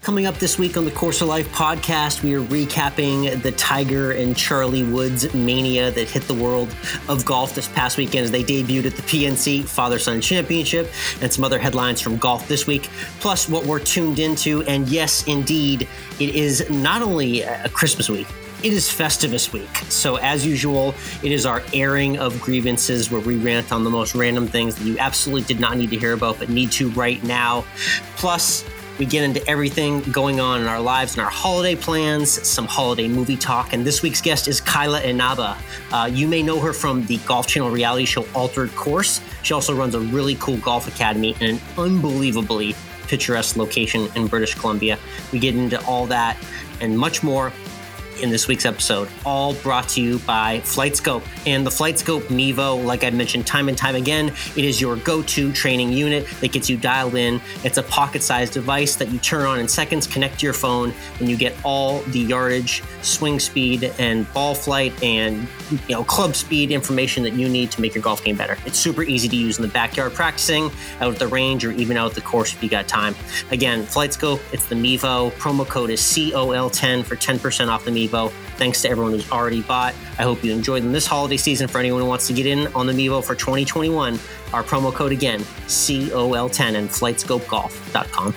Coming up this week on the Course of Life podcast, we are recapping the Tiger and Charlie Woods mania that hit the world of golf this past weekend as they debuted at the PNC Father-Son Championship, and some other headlines from golf this week, plus what we're tuned into. And yes, indeed, it is not only a Christmas week, it is Festivus week. So as usual, it is our airing of grievances where we rant on the most random things that you absolutely did not need to hear about but need to right now. Plus, we get into everything going on in our lives and our holiday plans, some holiday movie talk, and this week's guest is Kyla Inaba. You may know her from the Golf Channel reality show Altered Course. She also runs a really cool golf academy in an unbelievably picturesque location in British Columbia. We get into all that and much more in this week's episode, all brought to you by FlightScope. And the FlightScope Mevo, like I mentioned time and time again, it is your go-to training unit that gets you dialed in. It's a pocket-sized device that you turn on in seconds, connect to your phone, and you get all the yardage, swing speed, and ball flight, and club speed information that you need to make your golf game better. It's super easy to use in the backyard practicing, out at the range, or even out at the course if you got time. Again, FlightScope, it's the Mevo. Promo code is COL10 for 10% off the Mevo. Thanks to everyone who's already bought. I hope you enjoyed them this holiday season. For anyone who wants to get in on the Mevo for 2021, our promo code again, COL10 and flightscopegolf.com.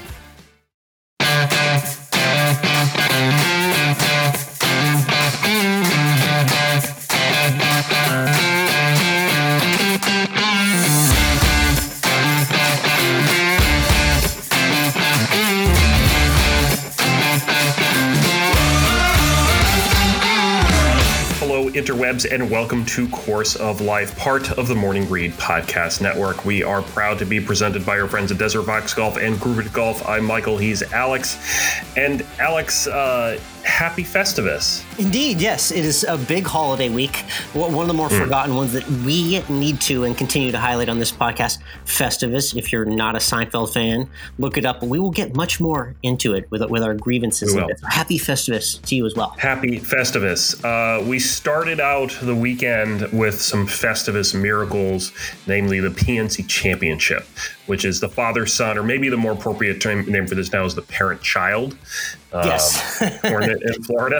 Interwebs, and welcome to Course of Life, part of the Morning Read Podcast Network. We are proud to be presented by our friends at Desert Fox Golf and Grooved Golf. I'm Michael, he's Alex. And Alex, happy Festivus. Indeed, yes. It is a big holiday week. One of the more forgotten ones that we need to and continue to highlight on this podcast, Festivus. If you're not a Seinfeld fan, look it up. We will get much more into it with our grievances. Happy Festivus to you as well. Happy Festivus. We started out the weekend with some Festivus miracles, namely the PNC Championship, which is the father-son, or maybe the more appropriate name for this now is the parent-child. Yes. Tournament in Florida.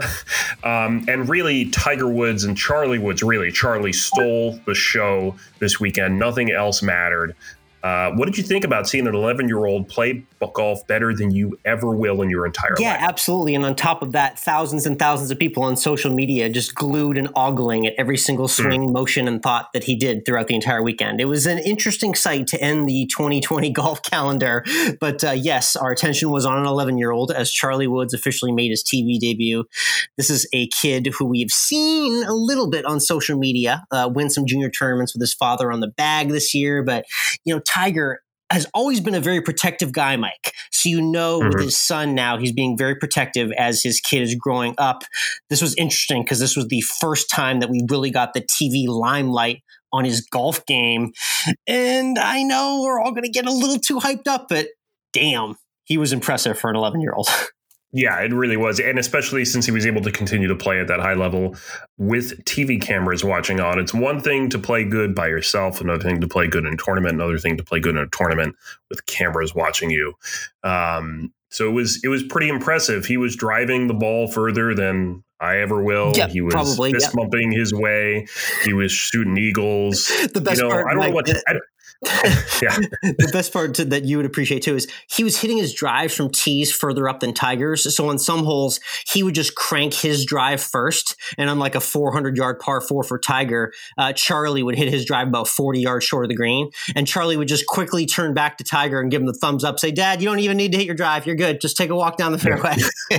And really, Tiger Woods and Charlie Woods, Charlie stole the show this weekend. Nothing else mattered. What did you think about seeing an 11-year-old play golf better than you ever will in your entire life? Yeah, absolutely. And on top of that, thousands and thousands of people on social media just glued and ogling at every single swing, motion, and thought that he did throughout the entire weekend. It was an interesting sight to end the 2020 golf calendar. But yes, our attention was on an 11-year-old as Charlie Woods officially made his TV debut. This is a kid who we've seen a little bit on social media win some junior tournaments with his father on the bag this year. But, Tiger has always been a very protective guy, Mike. So with his son now, he's being very protective as his kid is growing up. This was interesting because this was the first time that we really got the TV limelight on his golf game. And I know we're all going to get a little too hyped up, but damn, he was impressive for an 11-year-old. Yeah, it really was. And especially since he was able to continue to play at that high level with TV cameras watching on. It's one thing to play good by yourself, another thing to play good in a tournament, another thing to play good in a tournament with cameras watching you. So it was pretty impressive. He was driving the ball further than I ever will. Yeah, he was probably, fist bumping his way. He was shooting eagles. The best part, I don't know what yeah. The best part that you would appreciate too is he was hitting his drives from tees further up than Tiger's. So on some holes, he would just crank his drive first. And on like a 400-yard par 4 for Tiger, Charlie would hit his drive about 40 yards short of the green. And Charlie would just quickly turn back to Tiger and give him the thumbs up. Say, Dad, you don't even need to hit your drive. You're good. Just take a walk down the fairway.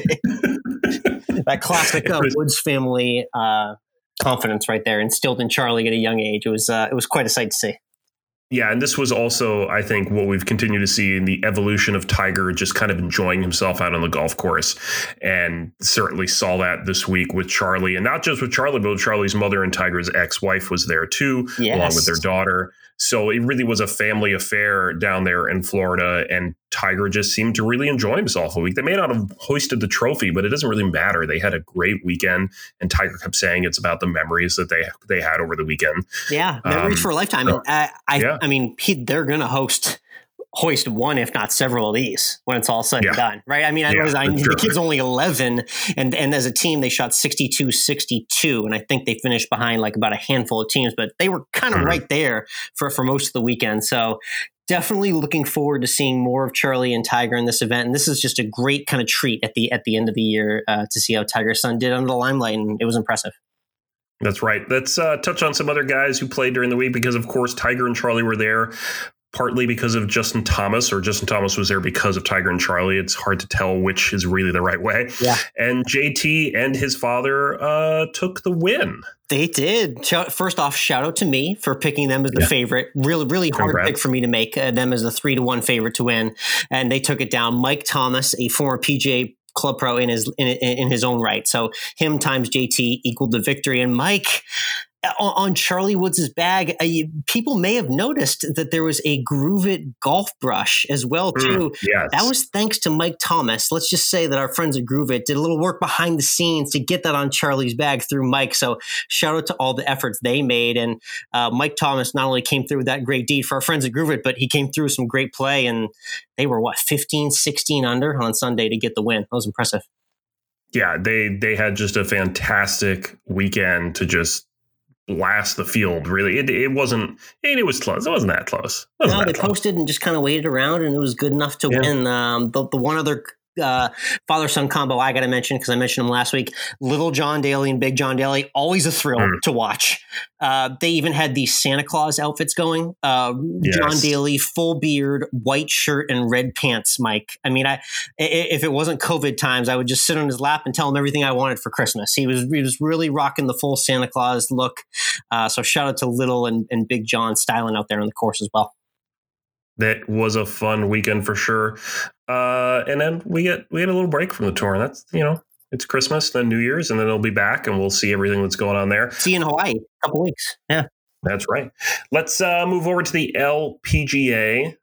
That classic Woods family confidence right there instilled in Charlie at a young age. It was quite a sight to see. Yeah, and this was also, I think, what we've continued to see in the evolution of Tiger just kind of enjoying himself out on the golf course. And certainly saw that this week with Charlie. And not just with Charlie, but with Charlie's mother and Tiger's ex-wife was there too, along with their daughter. So it really was a family affair down there in Florida. And Tiger just seemed to really enjoy himself a week. They may not have hoisted the trophy, but it doesn't really matter. They had a great weekend. And Tiger kept saying it's about the memories that they had over the weekend. Yeah, memories for a lifetime. And I mean, they're going to host hoist one, if not several of these when it's all said and done, right? I mean, the kid's only 11, and as a team, they shot 62-62, and I think they finished behind like about a handful of teams, but they were kind of right there for most of the weekend. So definitely looking forward to seeing more of Charlie and Tiger in this event. And this is just a great kind of treat at the end of the year to see how Tiger's son did under the limelight, and it was impressive. That's right. Let's touch on some other guys who played during the week, because, of course, Tiger and Charlie were there. Partly because of Justin Thomas, or Justin Thomas was there because of Tiger and Charlie. It's hard to tell which is really the right way. Yeah. And JT and his father took the win. They did. First off, shout out to me for picking them as the favorite. Really, really hard pick for me to make them as a 3-1 favorite to win. And they took it down. Mike Thomas, a former PGA Club pro in his own right. So him times JT equaled the victory. And Mike, on Charlie Woods' bag, people may have noticed that there was a Groove It golf brush as well, too. Yes. That was thanks to Mike Thomas. Let's just say that our friends at Groove It did a little work behind the scenes to get that on Charlie's bag through Mike. So shout out to all the efforts they made. And Mike Thomas not only came through with that great deed for our friends at Groove It, but he came through with some great play. And they were, 15, 16 under on Sunday to get the win. That was impressive. Yeah, they had just a fantastic weekend to just blast the field. Really, it wasn't. It was close. It wasn't that close. They posted and just kind of waited around, and it was good enough to win. The one other father-son combo I got to mention, because I mentioned him last week, Little John Daly and Big John Daly, always a thrill to watch. They even had these Santa Claus outfits going. John Daly, full beard, white shirt, and red pants, Mike. I mean, if it wasn't COVID times, I would just sit on his lap and tell him everything I wanted for Christmas. He was really rocking the full Santa Claus look. So shout out to Little and Big John styling out there on the course as well. That was a fun weekend for sure. And then we had a little break from the tour, and that's, it's Christmas, then New Year's, and then it'll be back, and we'll see everything that's going on there. See you in Hawaii in a couple weeks. Yeah. That's right. Let's move over to the LPGA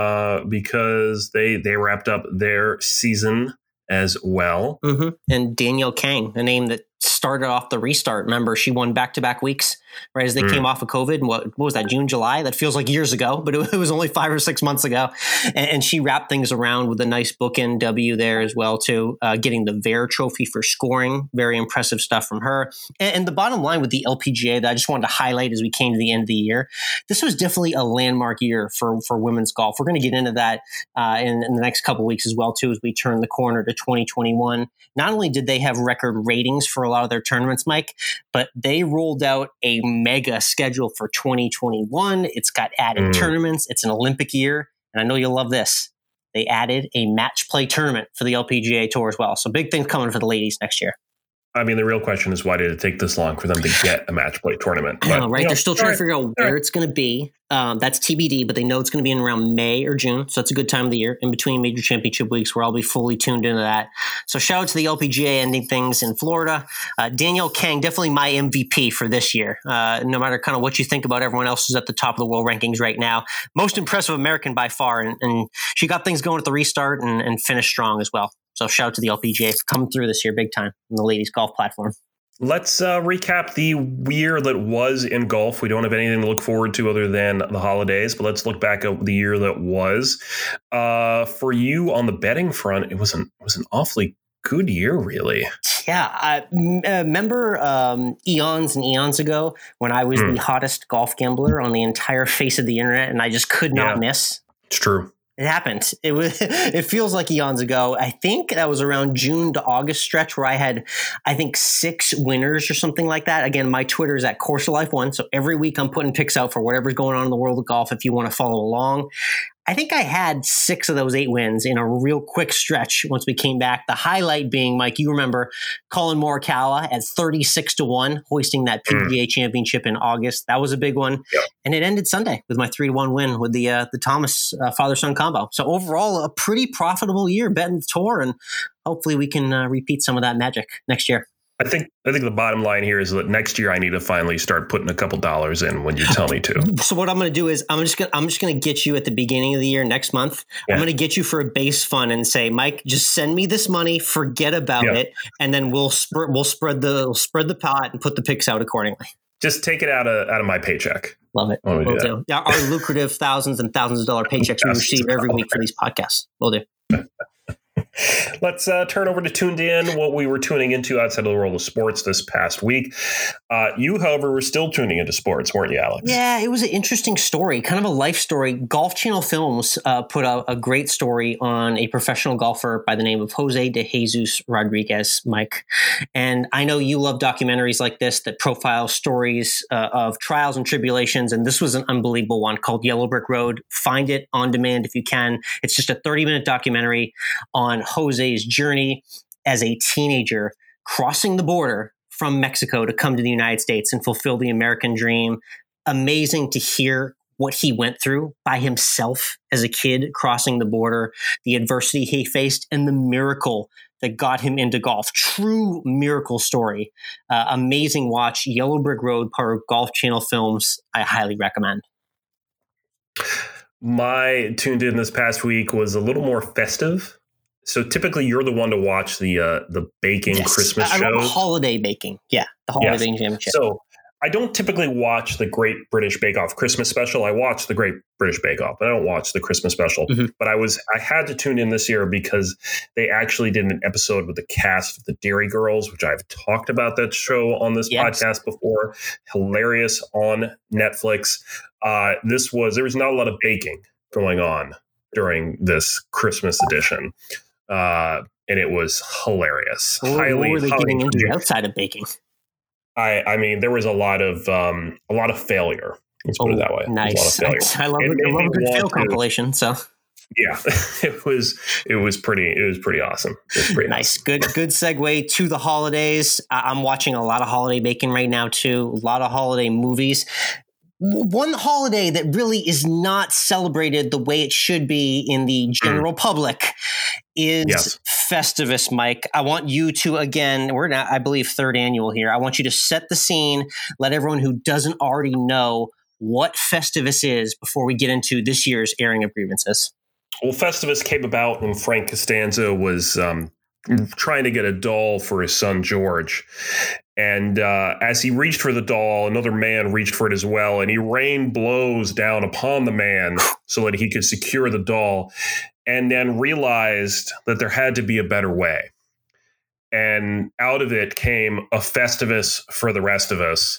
because they wrapped up their season as well. Mm-hmm. And Danielle Kang, a name that started off the restart. Remember, she won back-to-back weeks right as they came off of COVID. And what was that, June, July? That feels like years ago, but it was only 5 or 6 months ago. And she wrapped things around with a nice bookend W there as well, too, getting the VAIR trophy for scoring. Very impressive stuff from her. And the bottom line with the LPGA that I just wanted to highlight as we came to the end of the year, this was definitely a landmark year for women's golf. We're going to get into that in the next couple of weeks as well, too, as we turn the corner to 2021. Not only did they have record ratings for a lot of their tournaments, Mike, but they rolled out a mega schedule for 2021. It's got added tournaments. It's an Olympic year. And I know you'll love this. They added a match play tournament for the LPGA Tour as well. So big things coming for the ladies next year. I mean, the real question is, why did it take this long for them to get a match play tournament? I know, right? They're still trying to figure out where it's going to be. That's TBD, but they know it's going to be in around May or June. So that's a good time of the year in between major championship weeks where I'll be fully tuned into that. So shout out to the LPGA ending things in Florida. Danielle Kang, definitely my MVP for this year. No matter kind of what you think about everyone else who's at the top of the world rankings right now. Most impressive American by far. And she got things going at the restart and finished strong as well. So shout out to the LPGA for coming through this year big time on the ladies golf platform. Let's recap the year that was in golf. We don't have anything to look forward to other than the holidays, but let's look back at the year that was. For you on the betting front, it was an awfully good year, really. Yeah, I remember eons and eons ago when I was the hottest golf gambler on the entire face of the internet, and I just could not miss. It's true. It happened. It feels like eons ago. I think that was around June to August stretch where I had, 6 winners or something like that. Again, my Twitter is at Course of Life 1. So every week I'm putting picks out for whatever's going on in the world of golf if you want to follow along. I think I had 6 of those 8 wins in a real quick stretch once we came back. The highlight being, Mike, you remember Colin Morikawa at 36-1, hoisting that PGA championship in August. That was a big one. Yep. And it ended Sunday with my 3-1 win with the Thomas father-son combo. So overall, a pretty profitable year betting the tour, and hopefully we can repeat some of that magic next year. I think the bottom line here is that next year I need to finally start putting a couple dollars in when you tell me to. So what I'm going to do is I'm just going to get you at the beginning of the year next month. Yeah. I'm going to get you for a base fund and say, Mike, just send me this money, forget about it, and then we'll spread the pot and put the picks out accordingly. Just take it out of my paycheck. Love it. We'll do. Our lucrative thousands and thousands of dollar paychecks we receive every week for these podcasts. We'll do. Let's turn over to Tuned In, what we were tuning into outside of the world of sports this past week. You, however, were still tuning into sports, weren't you, Alex? Yeah, it was an interesting story, kind of a life story. Golf Channel Films put out a great story on a professional golfer by the name of Jose de Jesus Rodriguez, Mike. And I know you love documentaries like this that profile stories of trials and tribulations. And this was an unbelievable one called Yellow Brick Road. Find it on demand if you can. It's just a 30-minute documentary on Jose's journey as a teenager crossing the border from Mexico to come to the United States and fulfill the American dream. Amazing to hear what he went through by himself as a kid crossing the border, the adversity he faced, and the miracle that got him into golf. True miracle story. Amazing watch. Yellow Brick Road, part of Golf Channel Films. I highly recommend. My tuned in this past week was a little more festive. So typically you're the one to watch the baking Christmas shows. I love holiday baking. Yeah, the holiday baking championship. So I don't typically watch the Great British Bake Off Christmas special. I watch the Great British Bake Off, but I don't watch the Christmas special. Mm-hmm. But I had to tune in this year because they actually did an episode with the cast of the Dairy Girls, which I've talked about that show on this podcast before. Hilarious on Netflix. There was not a lot of baking going on during this Christmas edition. And it was hilarious. What were they getting into outside of baking? I mean, there was a lot of failure. Let's put it that way. Nice. I love a good fail compilation. So yeah, it was pretty awesome. It was pretty nice. Awesome. Good segue to the holidays. I'm watching a lot of holiday baking right now too. A lot of holiday movies. One holiday that really is not celebrated the way it should be in the general public is Festivus, Mike. I want you to, again, we're now, I believe, third annual here. I want you to set the scene, let everyone who doesn't already know what Festivus is before we get into this year's airing of grievances. Well, Festivus came about when Frank Costanza was trying to get a doll for his son, George. And as he reached for the doll, another man reached for it as well. And he rained blows down upon the man so that he could secure the doll, and then realized that there had to be a better way. And out of it came a Festivus for the rest of us.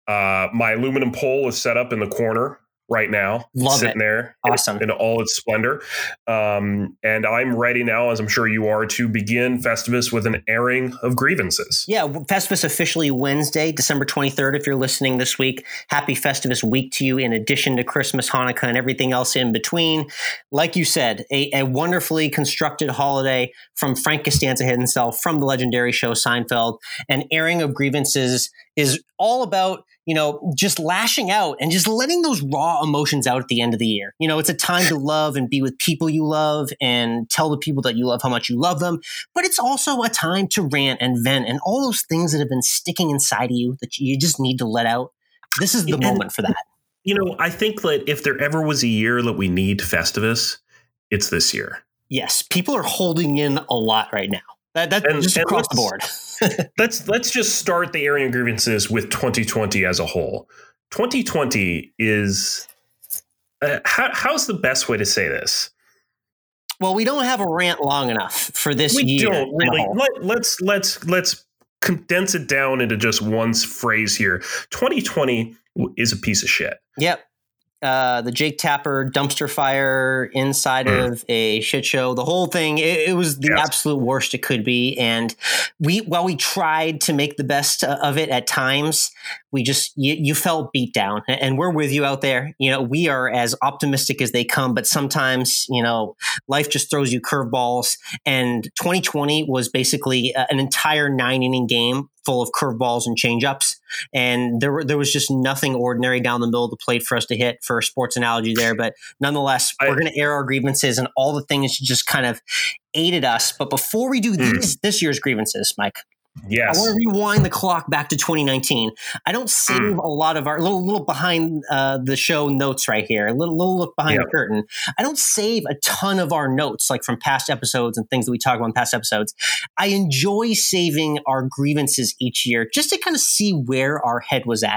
My aluminum pole is set up in the corner right now. Sitting there. Awesome. In all its splendor. And I'm ready now, as I'm sure you are, to begin Festivus with an airing of grievances. Yeah, Festivus officially Wednesday, December 23rd, if you're listening this week. Happy Festivus week to you, in addition to Christmas, Hanukkah, and everything else in between. Like you said, a wonderfully constructed holiday from Frank Costanza himself, from the legendary show Seinfeld. An airing of grievances is all about, just lashing out and just letting those raw emotions out at the end of the year. It's a time to love and be with people you love and tell the people that you love how much you love them. But it's also a time to rant and vent and all those things that have been sticking inside of you that you just need to let out. This is the moment for that. I think that if there ever was a year that we need Festivus, it's this year. Yes. People are holding in a lot right now. That's just across the board. let's just start the airing of grievances with 2020 as a whole. 2020 is how's the best way to say this? Well, we don't have a rant long enough for this year. We don't really. Let's condense it down into just one phrase here. 2020 is a piece of shit. Yep. The Jake Tapper dumpster fire inside of a shit show, the whole thing, it was the absolute worst it could be. And while we tried to make the best of it at times, we just, you felt beat down, and we're with you out there. We are as optimistic as they come, but sometimes, life just throws you curveballs, and 2020 was basically an entire 9-inning game full of curveballs and changeups. And there was just nothing ordinary down the middle of the plate for us to hit, for a sports analogy there. But nonetheless, we're going to air our grievances and all the things just kind of aided us. But before we do this year's grievances, Mike, yes, I want to rewind the clock back to 2019. I don't save a lot of our little behind the show notes right here, a little look behind the curtain. I don't save a ton of our notes, like from past episodes and things that we talk about in past episodes. I enjoy saving our grievances each year just to kind of see where our head was at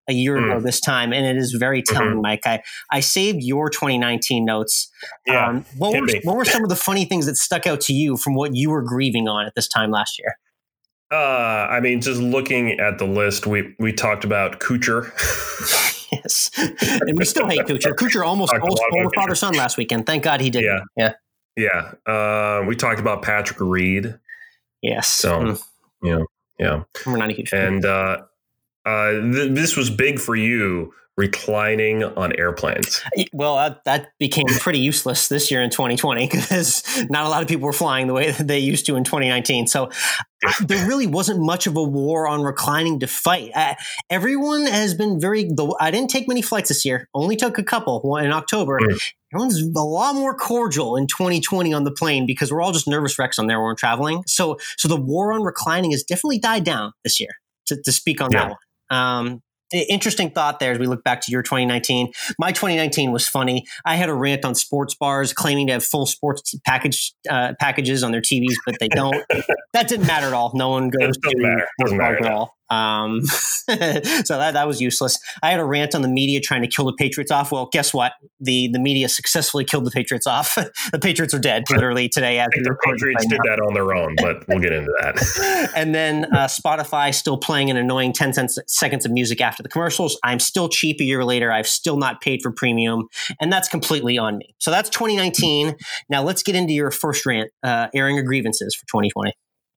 a year ago this time, and it is very telling, Mike. I saved your 2019 notes. Yeah, what were some of the funny things that stuck out to you from what you were grieving on at this time last year? I mean, just looking at the list, we talked about Kuchar. Yes, and we still hate Kuchar. Kuchar almost stole the father-son last weekend. Thank God he did. Yeah. We talked about Patrick Reed. Yes. So, yeah. We're not a huge fan. And this was big for you, reclining on airplanes. Well, that became pretty useless this year in 2020 because not a lot of people were flying the way that they used to in 2019. So there really wasn't much of a war on reclining to fight. Everyone has been I didn't take many flights this year, only took a couple, one in October. Everyone's a lot more cordial in 2020 on the plane because we're all just nervous wrecks on there when we're traveling. So the war on reclining has definitely died down this year, to speak on that one. Interesting thought there as we look back to your 2019. My 2019 was funny. I had a rant on sports bars claiming to have full sports packages on their TVs, but they don't. That didn't matter at all. No one goes to sports bars at all. So that was useless. I had a rant on the media trying to kill the Patriots off. Well, guess what? The media successfully killed the Patriots off. The Patriots are dead literally today. I think the Patriots did that on their own, but we'll get into that. And then Spotify still playing an annoying 10 seconds of music after the commercials. I'm still cheap a year later. I've still not paid for premium, and that's completely on me. So that's 2019. Now let's get into your first rant, airing of grievances for 2020.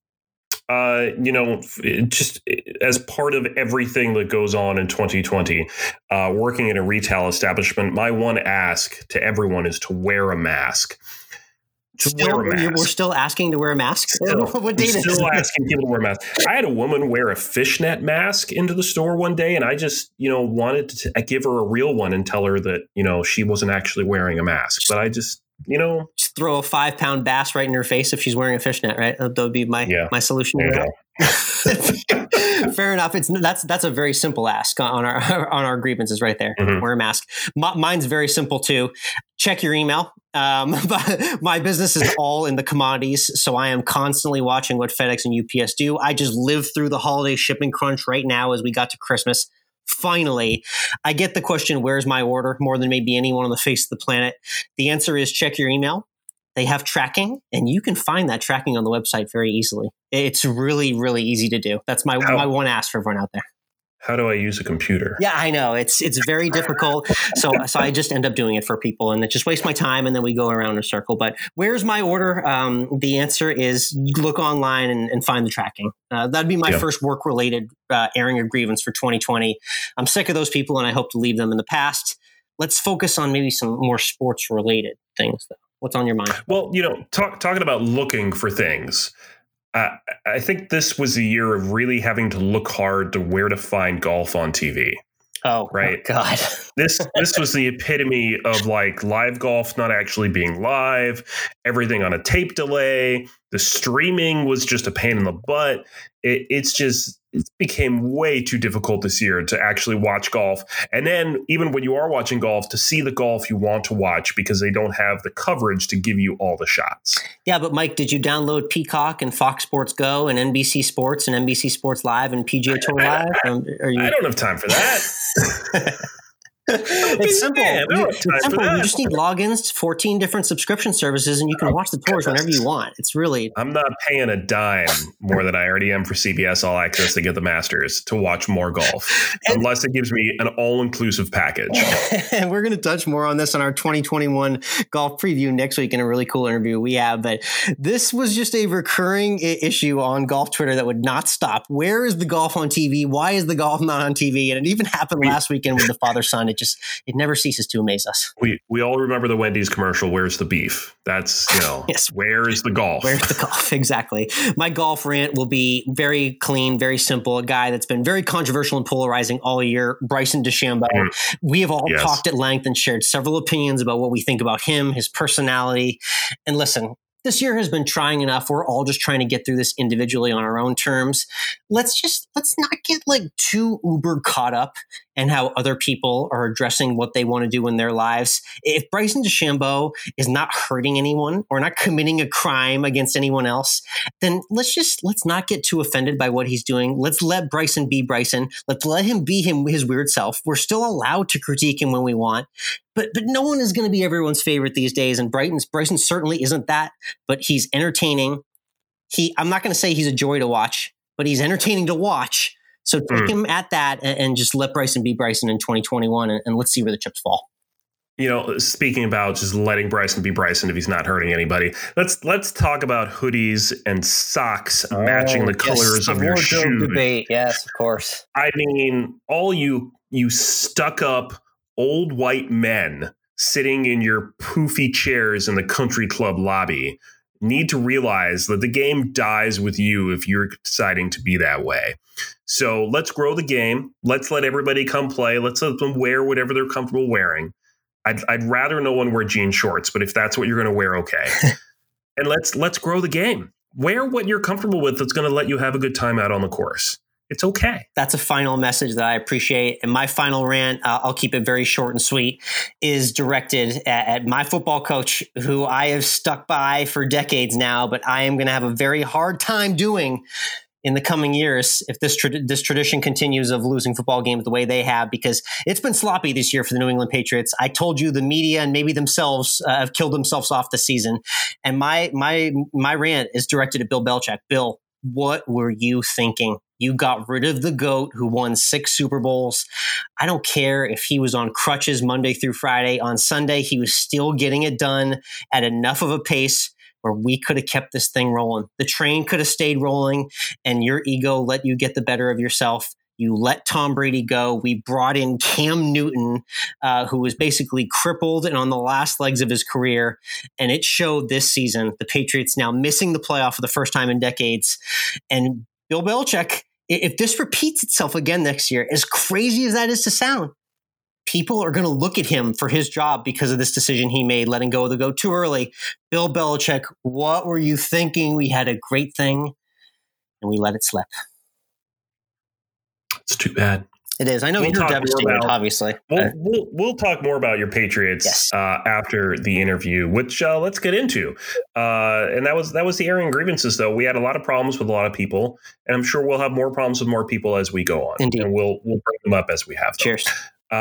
Just as part of everything that goes on in 2020, working in a retail establishment, my one ask to everyone is to wear a mask. We're still asking to wear a mask? What date is it? Still asking people to wear masks. I had a woman wear a fishnet mask into the store one day, and I just, wanted to give her a real one and tell her that, she wasn't actually wearing a mask. But I just, just throw a 5-pound bass right in her face if she's wearing a fishnet, right? That would be my solution. Fair enough. That's a very simple ask on our grievances right there. Wear a mask. Mine's very simple too. Check your email. But my business is all in the commodities, so I am constantly watching what FedEx and UPS do. I just lived through the holiday shipping crunch right now as we got to Christmas. Finally, I get the question, where's my order? More than maybe anyone on the face of the planet. The answer is check your email. They have tracking, and you can find that tracking on the website very easily. It's really, really easy to do. That's my one ask for everyone out there. How do I use a computer? Yeah, I know. It's very difficult. So I just end up doing it for people, and it just wastes my time, and then we go around in a circle. But where's my order? The answer is look online and find the tracking. That'd be my first work-related airing of grievance for 2020. I'm sick of those people, and I hope to leave them in the past. Let's focus on maybe some more sports-related things, though. What's on your mind? Well, talking about looking for things, I think this was a year of really having to look hard to where to find golf on TV. Oh, right. Oh God. This was the epitome of like live golf not actually being live, everything on a tape delay. The streaming was just a pain in the butt. It became way too difficult this year to actually watch golf. And then even when you are watching golf, to see the golf you want to watch because they don't have the coverage to give you all the shots. Yeah, but Mike, did you download Peacock and Fox Sports Go and NBC Sports and NBC Sports Live and PGA Tour Live? I don't have time for that. It's simple. You just need logins to 14 different subscription services, and you can watch the tours whenever you want. It's really... I'm not paying a dime more than I already am for CBS All Access to get the Masters to watch more golf, unless it gives me an all-inclusive package. And we're going to touch more on this on our 2021 golf preview next week in a really cool interview we have. But this was just a recurring issue on golf Twitter that would not stop. Where is the golf on TV? Why is the golf not on TV? And it even happened last weekend with the father-son. It never ceases to amaze us. We all remember the Wendy's commercial, where's the beef? That's, yes. Where is the golf? Where's the golf? Exactly. My golf rant will be very clean, very simple. A guy that's been very controversial and polarizing all year, Bryson DeChambeau. We have all talked at length and shared several opinions about what we think about him, his personality. And listen, this year has been trying enough. We're all just trying to get through this individually on our own terms. Let's not get like too uber caught up in how other people are addressing what they want to do in their lives. If Bryson DeChambeau is not hurting anyone or not committing a crime against anyone else, then let's not get too offended by what he's doing. Let's let Bryson be Bryson. Let's let him be his weird self. We're still allowed to critique him when we want, but no one is going to be everyone's favorite these days. And Bryson certainly isn't that, but he's entertaining. I'm not going to say he's a joy to watch, but he's entertaining to watch. So take him at that and just let Bryson be Bryson in 2021, and let's see where the chips fall. You know, speaking about just letting Bryson be Bryson if he's not hurting anybody, let's talk about hoodies and socks matching the colors of your shoes. Debate. Yes, of course. I mean, all you stuck up old white men sitting in your poofy chairs in the country club lobby need to realize that the game dies with you if you're deciding to be that way. So let's grow the game. Let's let everybody come play. Let's let them wear whatever they're comfortable wearing. I'd rather no one wear jean shorts, but if that's what you're going to wear, okay. And let's grow the game. Wear what you're comfortable with that's going to let you have a good time out on the course. It's okay. That's a final message that I appreciate. And my final rant, I'll keep it very short and sweet, is directed at my football coach, who I have stuck by for decades now, but I am going to have a very hard time doing in the coming years if this tradition continues of losing football games the way they have, because it's been sloppy this year for the New England Patriots. I told you the media and maybe themselves have killed themselves off the season. And my rant is directed at Bill Belichick. Bill, what were you thinking? You got rid of the GOAT who won 6 Super Bowls. I don't care if he was on crutches Monday through Friday. On Sunday, he was still getting it done at enough of a pace where we could have kept this thing rolling. The train could have stayed rolling, and your ego let you get the better of yourself. You let Tom Brady go. We brought in Cam Newton, who was basically crippled and on the last legs of his career. And it showed this season. The Patriots now missing the playoff for the first time in decades. And Bill Belichick, if this repeats itself again next year, as crazy as that is to sound, people are going to look at him for his job because of this decision he made, letting go of the GOAT too early. Bill Belichick, what were you thinking? We had a great thing, and we let it slip. It's too bad. It is. I know you're devastated, obviously. We'll talk more about your Patriots after the interview, which let's get into. And that was the airing grievances, though. We had a lot of problems with a lot of people, and I'm sure we'll have more problems with more people as we go on. Indeed. And we'll bring them up as we have them. Cheers.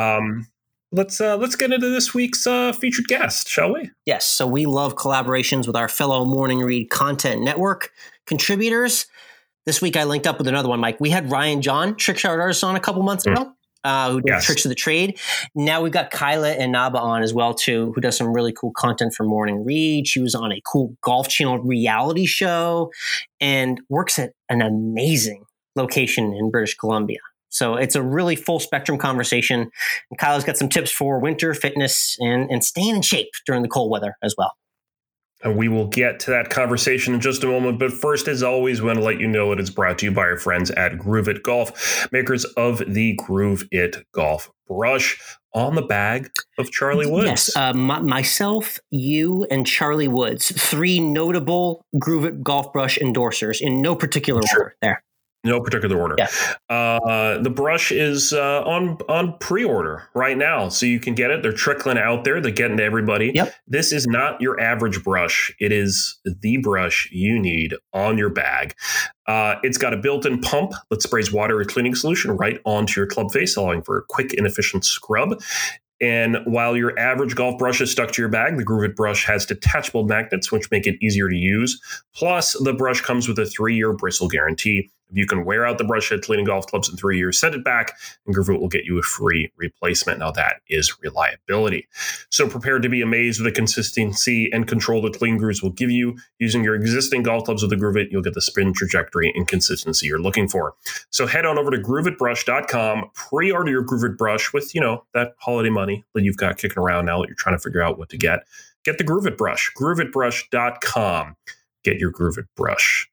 Let's get into this week's featured guest, shall we? Yes. So we love collaborations with our fellow Morning Read Content Network contributors. This week I linked up with another one, Mike. We had Ryan John, Trick Shot Artist, on a couple months ago, who did Tricks of the Trade. Now we've got Kyla and Naba on as well, too, who does some really cool content for Morning Read. She was on a cool Golf Channel reality show and works at an amazing location in British Columbia. So it's a really full spectrum conversation. And Kyla's got some tips for winter fitness and staying in shape during the cold weather as well. And we will get to that conversation in just a moment. But first, as always, we want to let you know that it's brought to you by our friends at Groove It Golf, makers of the Groove It Golf brush on the bag of Charlie Woods. Yes, myself, you, and Charlie Woods, 3 notable Groove It Golf brush endorsers in no particular order there. No particular order. Yeah. The brush is on pre-order right now, so you can get it. They're trickling out there. They're getting to everybody. Yep. This is not your average brush. It is the brush you need on your bag. It's got a built-in pump that sprays water or cleaning solution right onto your club face, allowing for a quick and efficient scrub. And while your average golf brush is stuck to your bag, the Groove It brush has detachable magnets, which make it easier to use. Plus, the brush comes with a 3-year bristle guarantee. If you can wear out the brush head cleaning golf clubs in 3 years, send it back, and Groove It will get you a free replacement. Now, that is reliability. So prepare to be amazed with the consistency and control that Clean Grooves will give you. Using your existing golf clubs with the Groove It, you'll get the spin trajectory and consistency you're looking for. So head on over to grooveitbrush.com, pre-order your Groove It brush with, that holiday money that you've got kicking around now that you're trying to figure out what to get. Get the Groove It brush, grooveitbrush.com. Get your Groove It brush.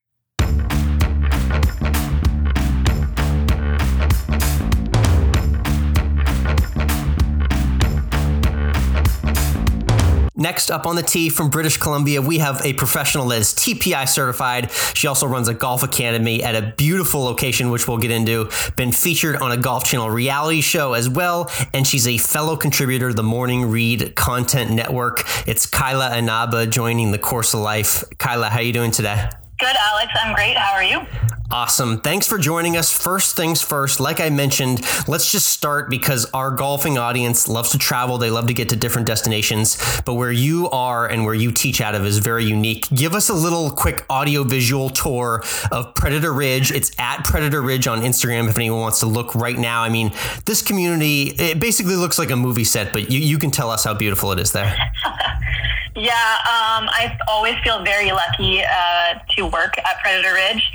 Next up on the tee from British Columbia, we have a professional that is TPI certified. She also runs a golf academy at a beautiful location, which we'll get into. Been featured on a Golf Channel reality show as well, and she's a fellow contributor to the Morning Read Content Network. It's Kyla Inaba joining the Course of Life. Kyla, how are you doing today? Good, Alex. I'm great. How are you? Awesome. Thanks for joining us. First things first, like I mentioned, let's just start because our golfing audience loves to travel. They love to get to different destinations, but where you are and where you teach out of is very unique. Give us a little quick audio visual tour of Predator Ridge. It's at Predator Ridge on Instagram if anyone wants to look right now. I mean, this community, it basically looks like a movie set, but you can tell us how beautiful it is there. Yeah, I always feel very lucky to work at Predator Ridge.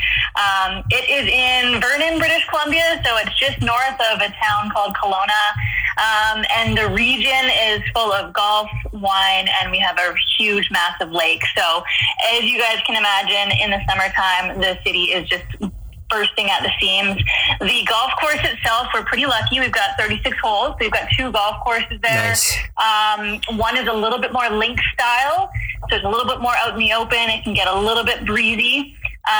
It is in Vernon, British Columbia, so it's just north of a town called Kelowna. And the region is full of golf, wine, and we have a huge, massive lake. So as you guys can imagine, in the summertime, the city is just bursting at the seams. The golf course itself, we're pretty lucky. We've got 36 holes. We've got 2 golf courses there. Nice. One is a little bit more link style, so it's a little bit more out in the open. It can get a little bit breezy.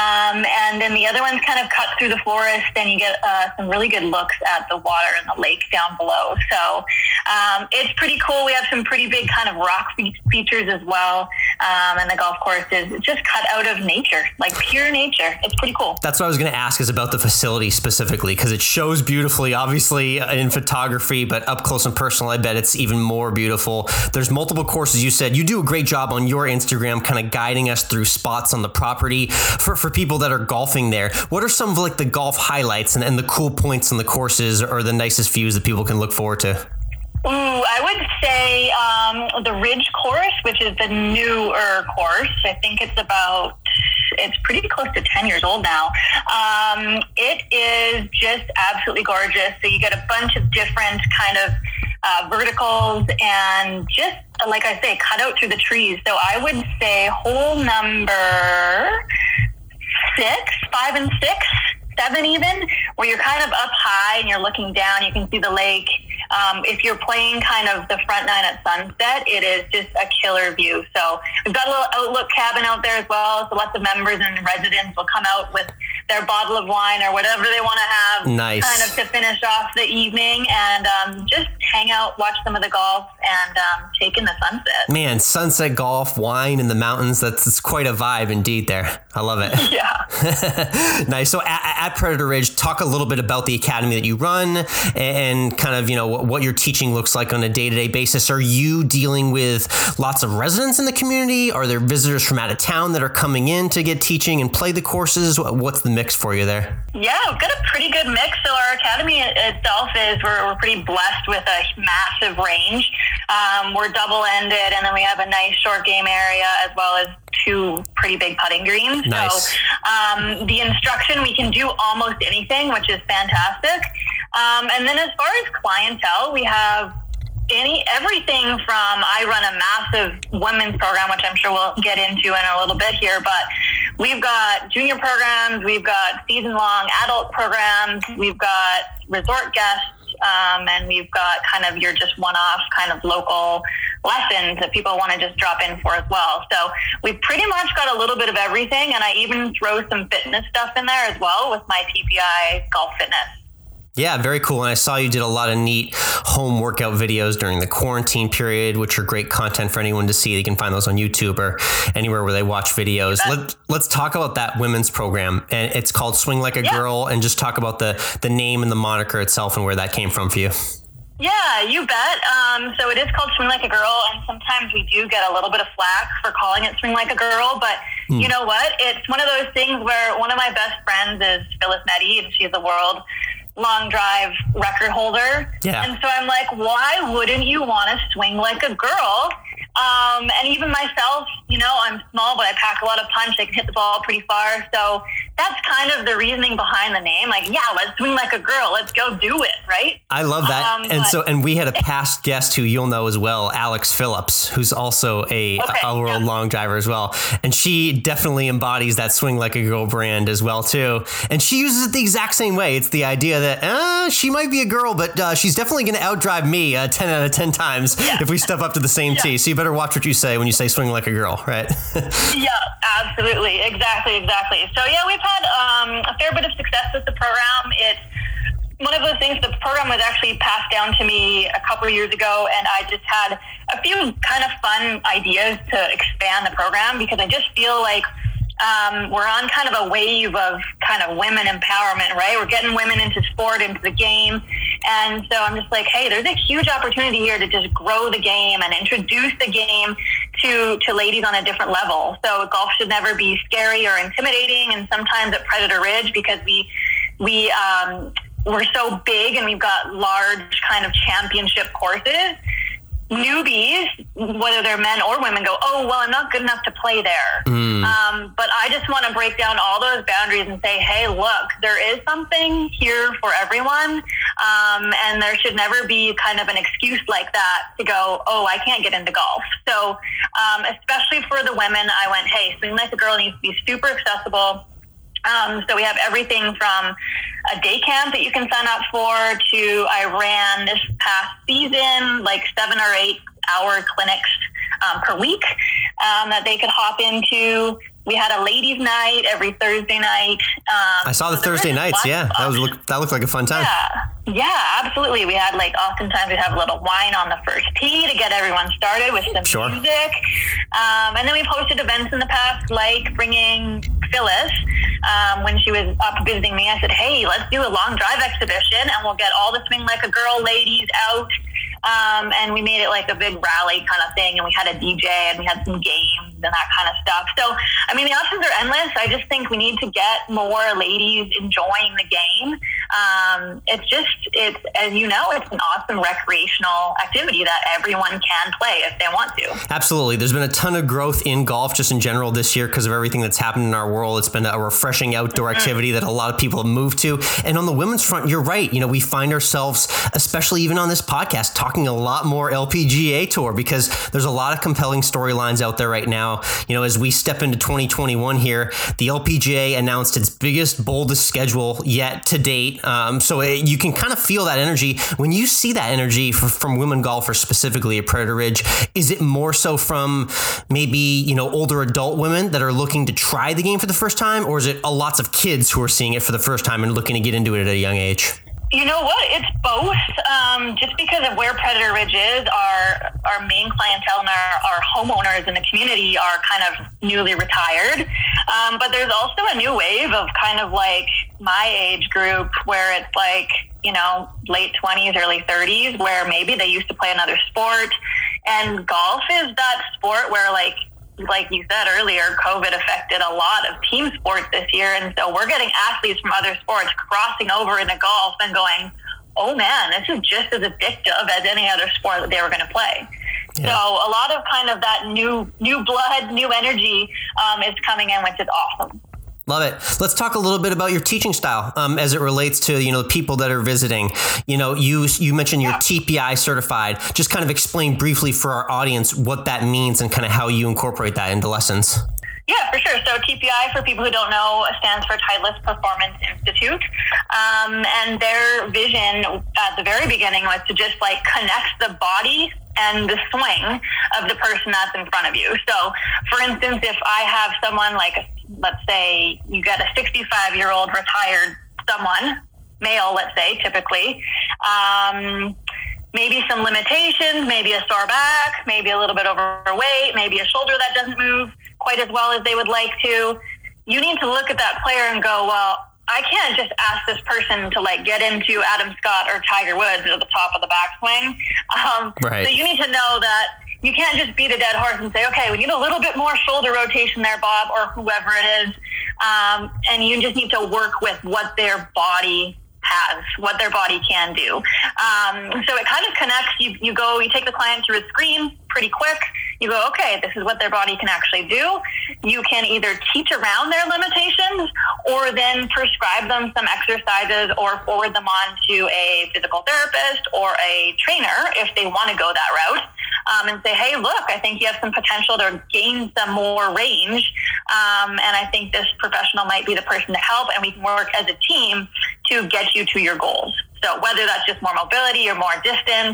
And then the other one's kind of cut through the forest, and you get some really good looks at the water and the lake down below. So it's pretty cool. We have some pretty big kind of rock features as well. And the golf course is just cut out of nature, like pure nature. It's pretty cool. That's what I was going to ask, is about the facility specifically, because it shows beautifully, obviously, in photography, but up close and personal, I bet it's even more beautiful. There's multiple courses. You said you do a great job on your Instagram kind of guiding us through spots on the property for people that are golfing there. What are some of like the golf highlights and the cool points on the courses or the nicest views that people can look forward to? Ooh, I would say the Ridge course, which is the newer course. I think it's pretty close to 10 years old now. It is just absolutely gorgeous. So you get a bunch of different kind of verticals and just, like I say, cut out through the trees. So I would say hole number 6, 5 and 6, 7 even, where you're kind of up high and you're looking down, you can see the lake. If you're playing kind of the front 9 at sunset, it is just a killer view. So we've got a little outlook cabin out there as well. So lots of members and residents will come out with their bottle of wine or whatever they want to have. Nice. Kind of to finish off the evening and just hang out, watch some of the golf and take in the sunset. Man, sunset golf, wine in the mountains, that's quite a vibe indeed there. I love it. Yeah. Nice. So at Predator Ridge, talk a little bit about the academy that you run and kind of, what your teaching looks like on a day-to-day basis. Are you dealing with lots of residents in the community? Are there visitors from out of town that are coming in to get teaching and play the courses? What's the mix for you there? Yeah, we've got a pretty good mix. So our academy itself we're pretty blessed with a massive range. We're double-ended, and then we have a nice short game area as well as 2 pretty big putting greens. Nice. So the instruction, we can do almost anything, which is fantastic. And then as far as clientele, we have everything from, I run a massive women's program, which I'm sure we'll get into in a little bit here, but we've got junior programs, we've got season-long adult programs, we've got resort guests, and we've got kind of your just one-off kind of local lessons that people want to just drop in for as well. So we've pretty much got a little bit of everything, and I even throw some fitness stuff in there as well with my TPI Golf Fitness. Yeah, very cool. And I saw you did a lot of neat home workout videos during the quarantine period, which are great content for anyone to see. You can find those on YouTube or anywhere where they watch videos. Let's talk about that women's program. And it's called Swing Like a Girl, and just talk about the name and the moniker itself and where that came from for you. Yeah, you bet. So it is called Swing Like a Girl, and sometimes we do get a little bit of flack for calling it Swing Like a Girl, but you know what? It's one of those things where one of my best friends is Phyllis Nettie, and she's a world long drive record holder. Yeah. And so I'm like, why wouldn't you want to swing like a girl? And even myself, I'm small, but I pack a lot of punch. I can hit the ball pretty far. So that's kind of the reasoning behind the name. Like, yeah, let's swing like a girl. Let's go do it, right? I love that. And we had a past guest who you'll know as well, Alex Phillips, who's also a world long driver as well. And she definitely embodies that swing like a girl brand as well, too. And she uses it the exact same way. It's the idea that she might be a girl, but she's definitely going to outdrive me 10 out of 10 times if we step up to the same tee. So you better watch what you say when you say swing like a girl, right? Yeah, absolutely. Exactly. So yeah, we've had a fair bit of success with the program. It's one of those things, the program was actually passed down to me a couple of years ago, and I just had a few kind of fun ideas to expand the program, because I just feel like we're on kind of a wave of kind of women empowerment, right? We're getting women into sport, into the game. And so I'm just like, hey, there's a huge opportunity here to just grow the game and introduce the game to ladies on a different level. So golf should never be scary or intimidating. And sometimes at Predator Ridge, because we're so big and we've got large kind of championship courses, newbies, whether they're men or women, go, oh, well, I'm not good enough to play there. But I just want to break down all those boundaries and say, hey, look, there is something here for everyone. And there should never be kind of an excuse like that to go, oh, I can't get into golf. So especially for the women, I went, hey, swing like a girl needs to be super accessible. So we have everything from a day camp that you can sign up for to, I ran this past season, like 7 or 8 hour clinics per week that they could hop into. We had a ladies' night every Thursday night. I saw the Thursday nights. Yeah, that looked like a fun time. Yeah, absolutely. We had oftentimes we'd have a little wine on the first tee to get everyone started with some music. And then we've hosted events in the past, like bringing Phyllis, when she was up visiting me. I said, hey, let's do a long drive exhibition and we'll get all the Swing Like a Girl ladies out. And we made it like a big rally kind of thing, and we had a DJ and we had some games and that kind of stuff. So, I mean, the options are endless. I just think we need to get more ladies enjoying the game. It's as you know, it's an awesome recreational activity that everyone can play if they want to. Absolutely. There's been a ton of growth in golf just in general this year because of everything that's happened in our world. It's been a refreshing outdoor activity that a lot of people have moved to. And on the women's front, you're right. You know, we find ourselves, especially even on this podcast, talking a lot more LPGA Tour because there's a lot of compelling storylines out there right now. You know, as we step into 2021 here, the LPGA announced its biggest, boldest schedule yet to date. So you can kind of feel that energy. When you see that energy from women golfers specifically at Predator Ridge, is it more so from maybe, you know, older adult women that are looking to try the game for the first time, or is it lots of kids who are seeing it for the first time and looking to get into it at a young age? You know what? It's both. Just because of where Predator Ridge is, our main clientele and our homeowners in the community are kind of newly retired. But there's also a new wave of kind of like my age group where it's like, you know, late 20s, early 30s, where maybe they used to play another sport. And golf is that sport where like you said earlier, COVID affected a lot of team sports this year. And so we're getting athletes from other sports crossing over into golf and going, oh man, this is just as addictive as any other sport that they were going to play. Yeah. So a lot of kind of that new blood, new energy is coming in, which is awesome. Love it. Let's talk a little bit about your teaching style as it relates to, you know, people that are visiting. You know, you mentioned you're TPI certified. Just kind of explain briefly for our audience what that means and kind of how you incorporate that into lessons. Yeah, for sure. So TPI, for people who don't know, stands for Titleist Performance Institute. And their vision at the very beginning was to just like connect the body and the swing of the person that's in front of you. So, for instance, if I have someone like, let's say you get a 65-year-old retired someone, male, let's say, typically, maybe some limitations, maybe a sore back, maybe a little bit overweight, maybe a shoulder that doesn't move quite as well as they would like to. You need to look at that player and go, well, I can't just ask this person to like get into Adam Scott or Tiger Woods at the top of the backswing. Right. So you need to know that you can't just beat a dead horse and say, okay, we need a little bit more shoulder rotation there, Bob, or whoever it is. And you just need to work with what their body has, what their body can do. So it kind of connects. You take the client through a screen pretty quick. You go, okay, this is what their body can actually do. You can either teach around their limitations or then prescribe them some exercises or forward them on to a physical therapist or a trainer if they want to go that route, and say, hey, look, I think you have some potential to gain some more range, and I think this professional might be the person to help, and we can work as a team to get you to your goals. So whether that's just more mobility or more distance,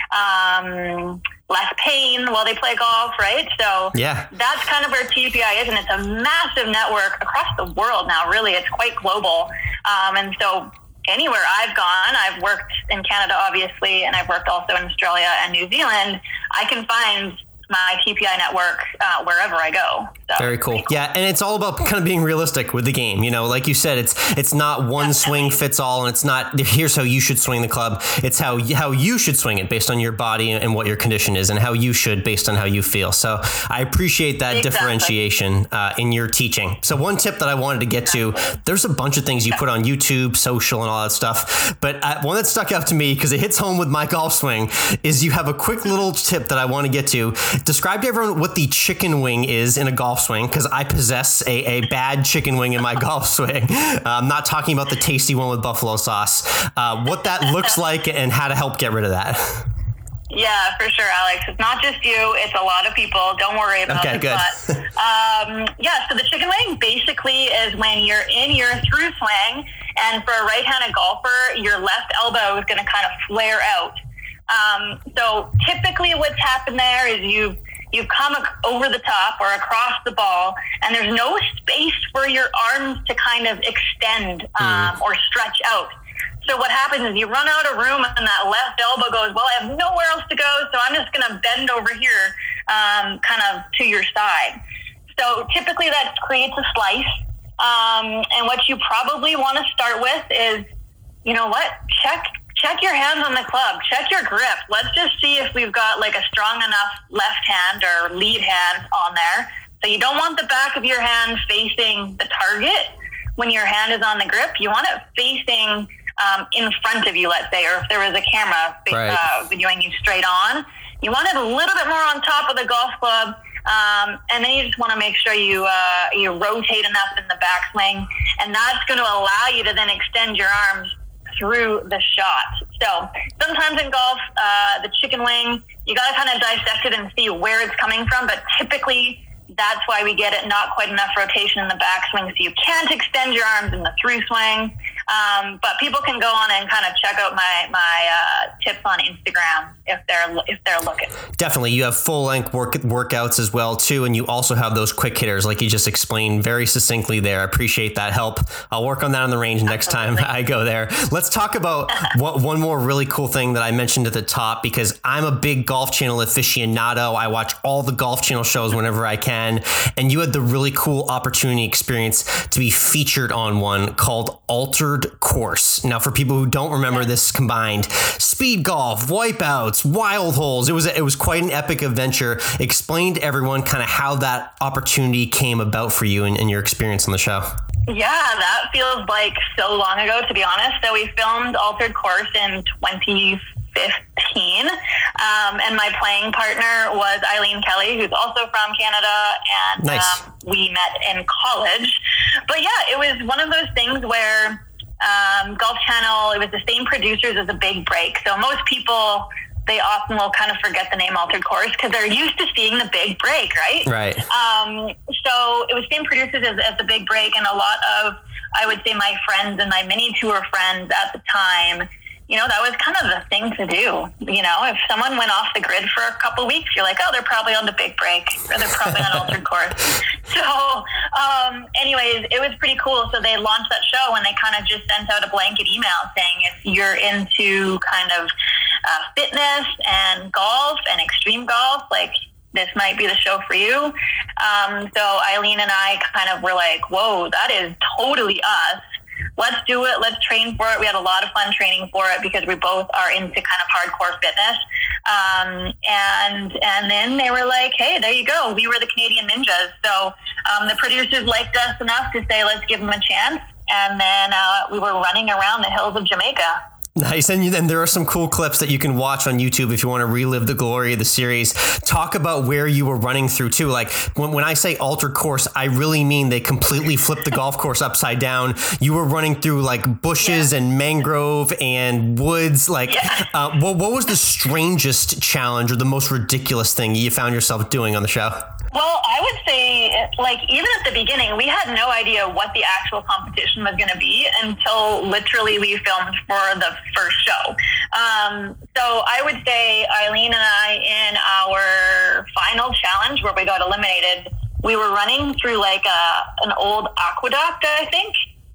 less pain while they play golf, right? So that's kind of where TPI is, and it's a massive network across the world now, really. It's quite global. And so anywhere I've gone, I've worked in Canada, obviously, and I've worked also in Australia and New Zealand, I can find my TPI network wherever I go. So, very cool. Yeah, and it's all about kind of being realistic with the game. You know, like you said, it's not one swing fits all, and it's not here's how you should swing the club. It's how you should swing it based on your body and what your condition is, and how you should based on how you feel. So I appreciate that differentiation in your teaching. So one tip that I wanted to get to, there's a bunch of things you put on YouTube, social, and all that stuff, but one that stuck out to me because it hits home with my golf swing is you have a quick little tip that I want to get to. Describe to everyone what the chicken wing is in a golf swing, because I possess a bad chicken wing in my golf swing. I'm not talking about the tasty one with buffalo sauce. What that looks like and how to help get rid of that. Yeah, for sure, Alex. It's not just you. It's a lot of people. Don't worry about it. Good. But, so the chicken wing basically is when you're in your through swing, and for a right-handed golfer, your left elbow is going to kind of flare out. So typically what's happened there is you've come over the top or across the ball, and there's no space for your arms to kind of extend or stretch out. So what happens is you run out of room, and that left elbow goes, well, I have nowhere else to go, so I'm just going to bend over here kind of to your side. So typically that creates a slice. And what you probably want to start with is, you know what, check your hands on the club. Check your grip. Let's just see if we've got like a strong enough left hand or lead hand on there. So you don't want the back of your hand facing the target when your hand is on the grip. You want it facing in front of you, let's say, or if there was a camera videoing you straight on. You want it a little bit more on top of the golf club. And then you just want to make sure you rotate enough in the backswing, and that's going to allow you to then extend your arms through the shot. So sometimes in golf, the chicken wing, you got to kind of dissect it and see where it's coming from, but typically that's why we get it not quite enough rotation in the backswing, so you can't extend your arms in the through swing. But people can go on and kind of check out my tips on Instagram if they're looking. Definitely. You have full length workouts as well too, and you also have those quick hitters like you just explained very succinctly there. I appreciate that help. I'll work on that on the range next time I go there. Let's talk about one more really cool thing that I mentioned at the top, because I'm a big Golf Channel aficionado. I watch all the Golf Channel shows whenever I can, and you had the really cool opportunity experience to be featured on one called Altered Course. Now, for people who don't remember, this combined speed golf, wipeouts, wild holes. It was quite an epic adventure. Explain to everyone kind of how that opportunity came about for you and your experience on the show. Yeah, that feels like so long ago, to be honest. So we filmed Altered Course in 2015, and my playing partner was Eileen Kelly, who's also from Canada, and nice. We met in college. But yeah, it was one of those things where Golf Channel, it was the same producers as A Big Break. So most people, they often will kind of forget the name Altered Course because they're used to seeing The Big Break, right? Right. So it was same producers as The Big Break, and a lot of, I would say, my friends and my mini tour friends at the time, you know, that was kind of the thing to do. You know, if someone went off the grid for a couple of weeks, you're like, oh, they're probably on The Big Break, or they're probably on Altered Course. So anyways, it was pretty cool. So they launched that show, and they kind of just sent out a blanket email saying, if you're into kind of fitness and golf and extreme golf, like, this might be the show for you. So Eileen and I kind of were like, whoa, that is totally us. Let's do it. Let's train for it. We had a lot of fun training for it because we both are into kind of hardcore fitness. And then they were like, hey, there you go. We were the Canadian Ninjas. So the producers liked us enough to say, let's give them a chance. And then we were running around the hills of Jamaica. Nice. And then there are some cool clips that you can watch on YouTube if you want to relive the glory of the series. Talk about where you were running through too. Like when I say altered course, I really mean they completely flipped the golf course upside down. You were running through like bushes and mangrove and woods. Like what was the strangest challenge or the most ridiculous thing you found yourself doing on the show? Well, I would say, like, even at the beginning, we had no idea what the actual competition was going to be until literally we filmed for the first show. So I would say Eileen and I, in our final challenge where we got eliminated, we were running through like an old aqueduct, I think,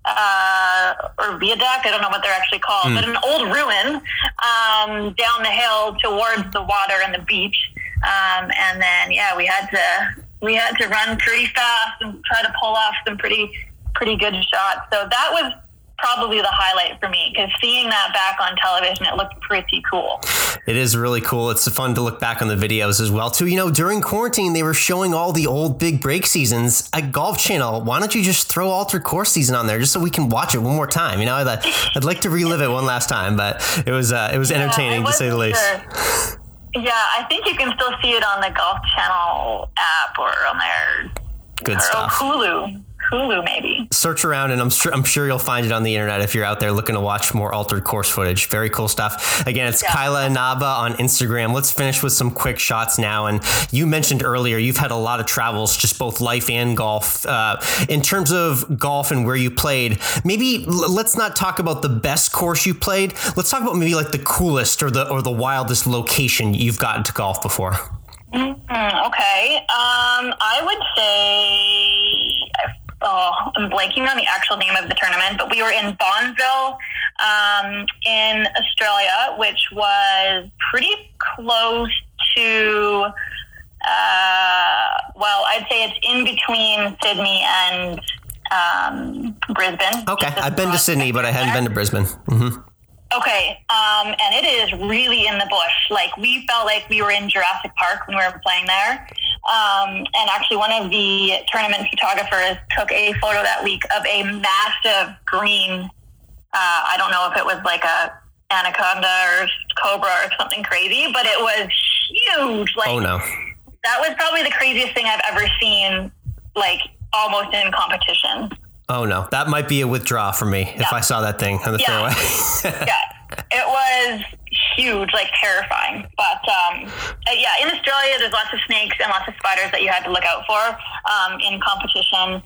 or viaduct. I don't know what they're actually called, but an old ruin down the hill towards the water and the beach. And then, we had to run pretty fast and try to pull off some pretty good shots. So that was probably the highlight for me, because seeing that back on television, it looked pretty cool. It is really cool. It's fun to look back on the videos as well too. You know, during quarantine, they were showing all the old big break seasons at Golf Channel. Why don't you just throw Altered Course season on there just so we can watch it one more time? You know, I'd like to relive it one last time, but it was entertaining to say the least. Sure. Yeah, I think you can still see it on the Golf Channel app or on their good stuff. Hulu maybe. Search around and I'm sure you'll find it on the internet if you're out there looking to watch more Altered Course footage. Very cool stuff. Again, it's Kyla Inaba on Instagram. Let's finish with some quick shots now. And you mentioned earlier you've had a lot of travels, just both life and golf. In terms of golf and where you played, maybe let's not talk about the best course you played. Let's talk about maybe like the coolest or the wildest location you've gotten to golf before. Okay. I would say, I'm blanking on the actual name of the tournament, but we were in Bonneville, in Australia, which was pretty close to, I'd say it's in between Sydney and Brisbane. Okay. I've been to Sydney, but I hadn't been to Brisbane. Mm-hmm. Okay, and it is really in the bush. Like, we felt like we were in Jurassic Park when we were playing there. And actually, one of the tournament photographers took a photo that week of a massive green, I don't know if it was like a anaconda or cobra or something crazy, but it was huge. Like, oh, no. That was probably the craziest thing I've ever seen, like, almost in competition. Oh, no. That might be a withdrawal for me if I saw that thing on the fairway. It was huge, like terrifying. But in Australia, there's lots of snakes and lots of spiders that you had to look out for in competition.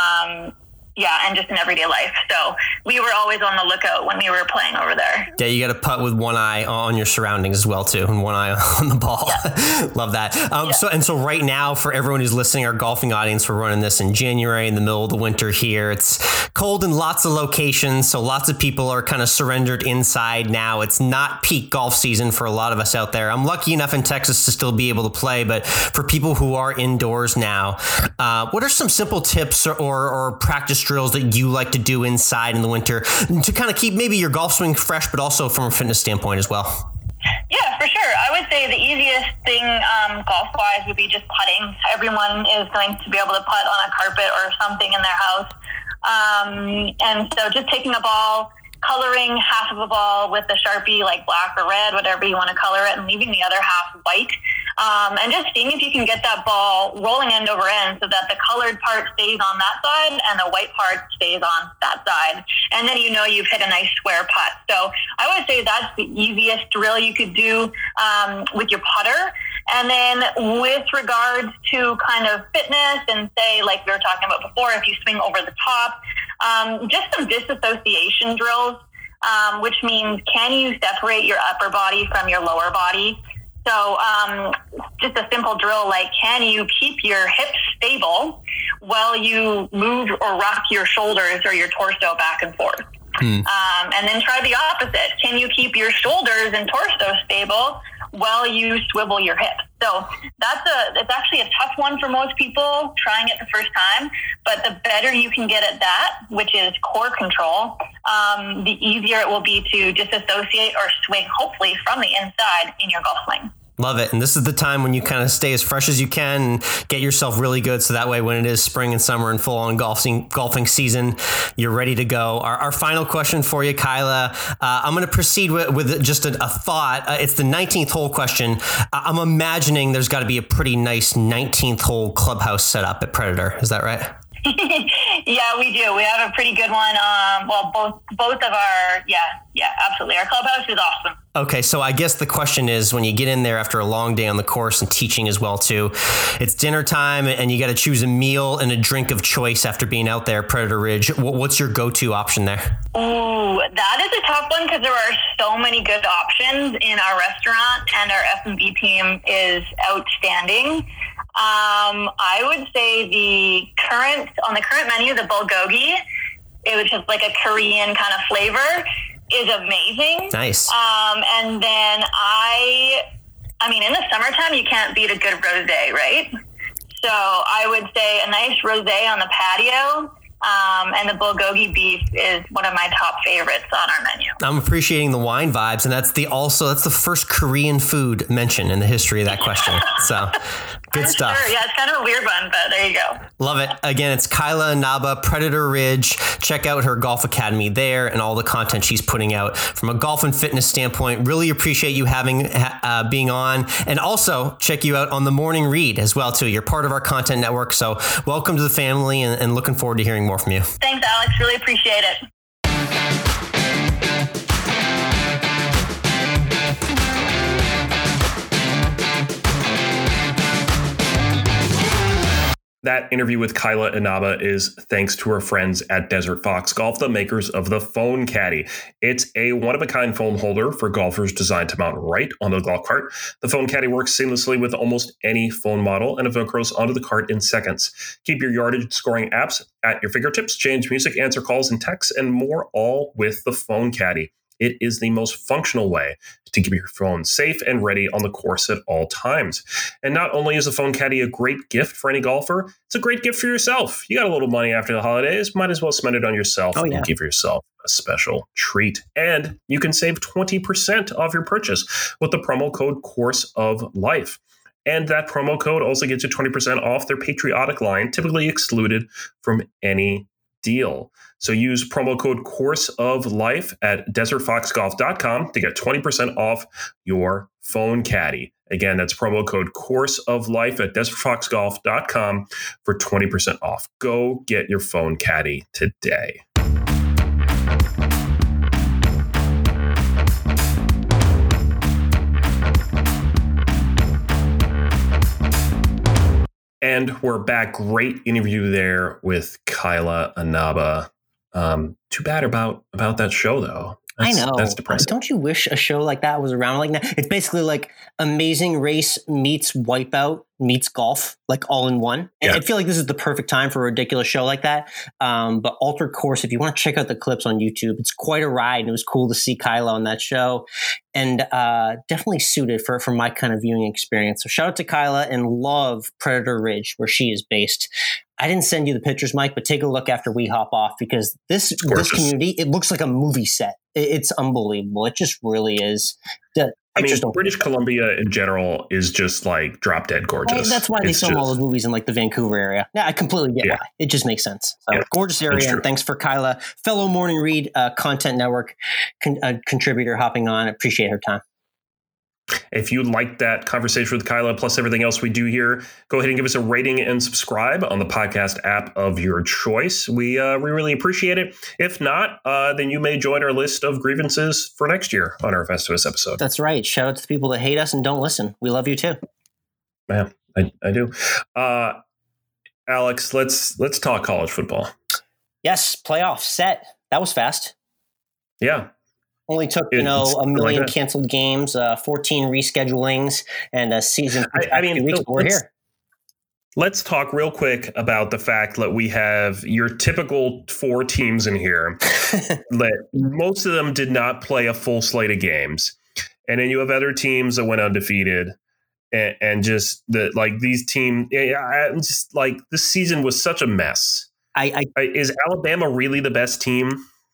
And just in everyday life. So we were always on the lookout when we were playing over there. Yeah, you got to putt with one eye on your surroundings as well, too, and one eye on the ball. Yeah. Love that. So right now, for everyone who's listening, our golfing audience, we're running this in January, in the middle of the winter here. It's cold in lots of locations, so lots of people are kind of surrendered inside now. It's not peak golf season for a lot of us out there. I'm lucky enough in Texas to still be able to play, but for people who are indoors now, what are some simple tips or practice drills that you like to do inside in the winter to kind of keep maybe your golf swing fresh, but also from a fitness standpoint as well? Yeah, for sure. I would say the easiest thing golf-wise would be just putting. Everyone is going to be able to putt on a carpet or something in their house. And so just taking a ball, coloring half of a ball with a Sharpie, like black or red, whatever you want to color it, and leaving the other half white. And just seeing if you can get that ball rolling end over end so that the colored part stays on that side and the white part stays on that side. And then you know you've hit a nice square putt. So I would say that's the easiest drill you could do with your putter. And then with regards to kind of fitness and say, like we were talking about before, if you swing over the top, just some disassociation drills, which means can you separate your upper body from your lower body? So just a simple drill like, can you keep your hips stable while you move or rock your shoulders or your torso back and forth? And then try the opposite. Can you keep your shoulders and torso stable while you swivel your hips? So it's actually a tough one for most people trying it the first time, but the better you can get at that, which is core control, the easier it will be to disassociate or swing, hopefully, from the inside in your golf swing. Love it. And this is the time when you kind of stay as fresh as you can and get yourself really good. So that way, when it is spring and summer and full on golfing season, you're ready to go. Our final question for you, Kyla. I'm going to proceed with just a thought. It's the 19th hole question. I'm imagining there's got to be a pretty nice 19th hole clubhouse set up at Predator. Is that right? Yeah, we do. We have a pretty good one. Both of our, yeah, absolutely. Our clubhouse is awesome. Okay, so I guess the question is, when you get in there after a long day on the course and teaching as well too, it's dinner time and you got to choose a meal and a drink of choice after being out there at Predator Ridge. What's your go-to option there? Ooh, that is a tough one because there are so many good options in our restaurant, and our F&B team is outstanding. I would say on the current menu, the bulgogi, which is like a Korean kind of flavor, is amazing. Nice. And then I mean, in the summertime, you can't beat a good rosé, right? So I would say a nice rosé on the patio. And the bulgogi beef is one of my top favorites on our menu. I'm appreciating the wine vibes, and that's the first Korean food mentioned in the history of that question. So good stuff. Sure. Yeah, it's kind of a weird one, but there you go. Love it. Again, it's Kyla Inaba, Predator Ridge. Check out her golf academy there and all the content she's putting out from a golf and fitness standpoint. Really appreciate you being on, and also check you out on the Morning Read as well too. You're part of our content network, so welcome to the family, and looking forward to hearing more from you. Thanks, Alex. Really appreciate it. That interview with Kyla Inaba is thanks to her friends at Desert Fox Golf, the makers of the Phone Caddy. It's a one-of-a-kind phone holder for golfers designed to mount right onto the golf cart. The Phone Caddy works seamlessly with almost any phone model and velcros onto the cart in seconds. Keep your yardage scoring apps at your fingertips, change music, answer calls and texts, and more, all with the Phone Caddy. It is the most functional way to keep your phone safe and ready on the course at all times. And not only is the Phone Caddy a great gift for any golfer, it's a great gift for yourself. You got a little money after the holidays, might as well spend it on yourself and give yourself a special treat. And you can save 20% off your purchase with the promo code Course of Life. And that promo code also gets you 20% off their patriotic line, typically excluded from any deal. So use promo code Course of Life at desertfoxgolf.com to get 20% off your Phone Caddy. Again, that's promo code Course of Life at desertfoxgolf.com for 20% off. Go get your Phone Caddy today. And we're back. Great interview there with Kyla Inaba. Too bad about that show, though. I know. That's depressing. Don't you wish a show like that was around like that? It's basically like Amazing Race meets Wipeout meets golf, like all in one. And I feel like this is the perfect time for a ridiculous show like that. But Altered Course, if you want to check out the clips on YouTube, it's quite a ride. And it was cool to see Kyla on that show, and definitely suited for my kind of viewing experience. So shout out to Kyla, and love Predator Ridge, where she is based. I didn't send you the pictures, Mike, but take a look after we hop off, because this community, it looks like a movie set. It's unbelievable. It just really is. British Columbia in general is just like drop dead gorgeous. That's why they film all those movies in like the Vancouver area. Yeah, I completely get why. It just makes sense. So gorgeous area. And thanks for Kyla, fellow Morning Read Content Network contributor, hopping on. Appreciate her time. If you like that conversation with Kyla, plus everything else we do here, go ahead and give us a rating and subscribe on the podcast app of your choice. We really appreciate it. If not, then you may join our list of grievances for next year on our Festivus episode. That's right. Shout out to the people that hate us and don't listen. We love you too. Yeah, I do. Alex, let's talk college football. Yes, playoffs set. That was fast. Yeah. Only took, a million canceled games, 14 reschedulings, and a season. We're here. Let's talk real quick about the fact that we have your typical 4 teams in here. That most of them did not play a full slate of games. And then you have other teams that went undefeated. And just these teams, just like this season was such a mess. Is Alabama really the best team?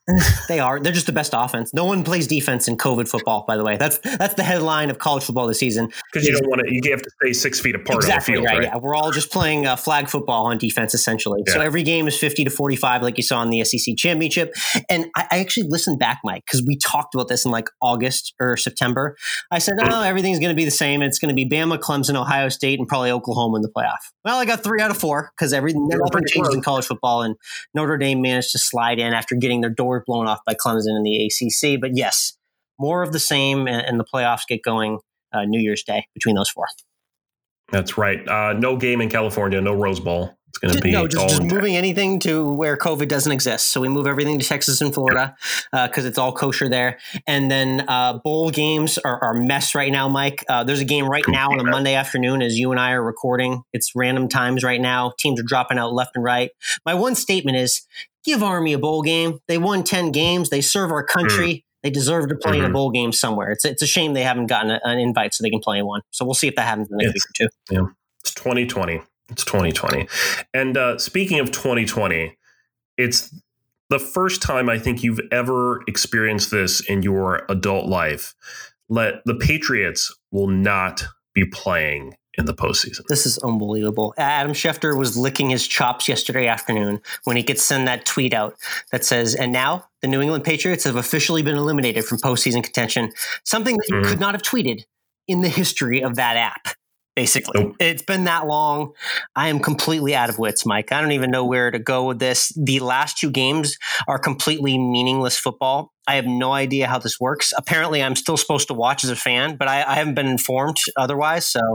They are. They're just the best offense. No one plays defense in COVID football, by the way. That's the headline of college football this season. Because you don't want to. You have to stay 6 feet apart exactly, on the field, right? Yeah, we're all just playing flag football on defense, essentially. Yeah. So every game is 50-45, like you saw in the SEC championship. And I actually listened back, Mike, because we talked about this in like August or September. I said, everything's going to be the same. It's going to be Bama, Clemson, Ohio State, and probably Oklahoma in the playoff. Well, I got 3 out of 4 because everything changed in college football, and Notre Dame managed to slide in after getting their door blown off by Clemson in the ACC. But yes, more of the same, and the playoffs get going New Year's Day between those 4. That's right. No game in California, no Rose Bowl. It's going to be just moving anything to where COVID doesn't exist. So we move everything to Texas and Florida because it's all kosher there. And then bowl games are a mess right now, Mike. There's a game right now on a Monday afternoon as you and I are recording. It's random times right now. Teams are dropping out left and right. My one statement is give Army a bowl game. They won 10 games. They serve our country. They deserve to play in a bowl game somewhere. It's a shame they haven't gotten an invite so they can play in one. So we'll see if that happens in the next week or 2. Yeah, it's 2020. It's 2020. And speaking of 2020, it's the first time I think you've ever experienced this in your adult life. The Patriots will not be playing in the postseason. This is unbelievable. Adam Schefter was licking his chops yesterday afternoon when he could send that tweet out that says, and now the New England Patriots have officially been eliminated from postseason contention, something that you could not have tweeted in the history of that app. Basically, nope. It's been that long. I am completely out of wits, Mike. I don't even know where to go with this. The last 2 games are completely meaningless football. I have no idea how this works. Apparently, I'm still supposed to watch as a fan, but I haven't been informed otherwise. So,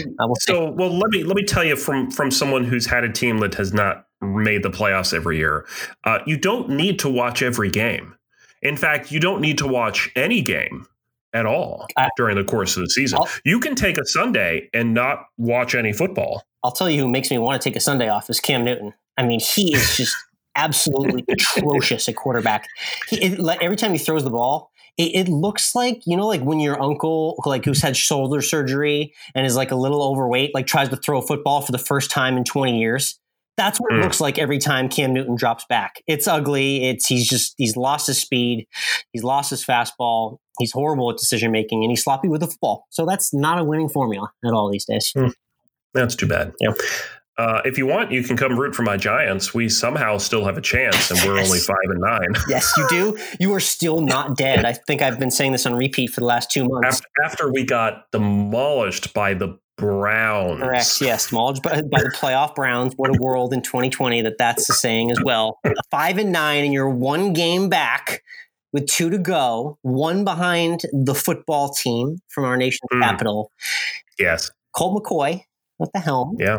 let me tell you from someone who's had a team that has not made the playoffs every year. You don't need to watch every game. In fact, you don't need to watch any game at all during the course of the season. You can take a Sunday and not watch any football. I'll tell you who makes me want to take a Sunday off is Cam Newton. I mean, he is just absolutely atrocious at quarterback. Every time he throws the ball, it looks like, like when your uncle, who's had shoulder surgery and is like a little overweight, tries to throw a football for the first time in 20 years. That's what it looks like every time Cam Newton drops back. It's ugly. He's lost his speed. He's lost his fastball. He's horrible at decision making, and he's sloppy with the football. So that's not a winning formula at all these days. That's too bad. Yeah. If you want, you can come root for my Giants. We somehow still have a chance, and we're only 5-9. Yes, you do. You are still not dead. I think I've been saying this on repeat for the last 2 months. After we got demolished by the Browns. Correct. Yes, demolished by the playoff Browns. What a world in 2020 that's the saying as well. 5-9, and you're 1 game back with 2 to go, 1 behind the football team from our nation's capital. Yes. Colt McCoy. What the hell? Yeah.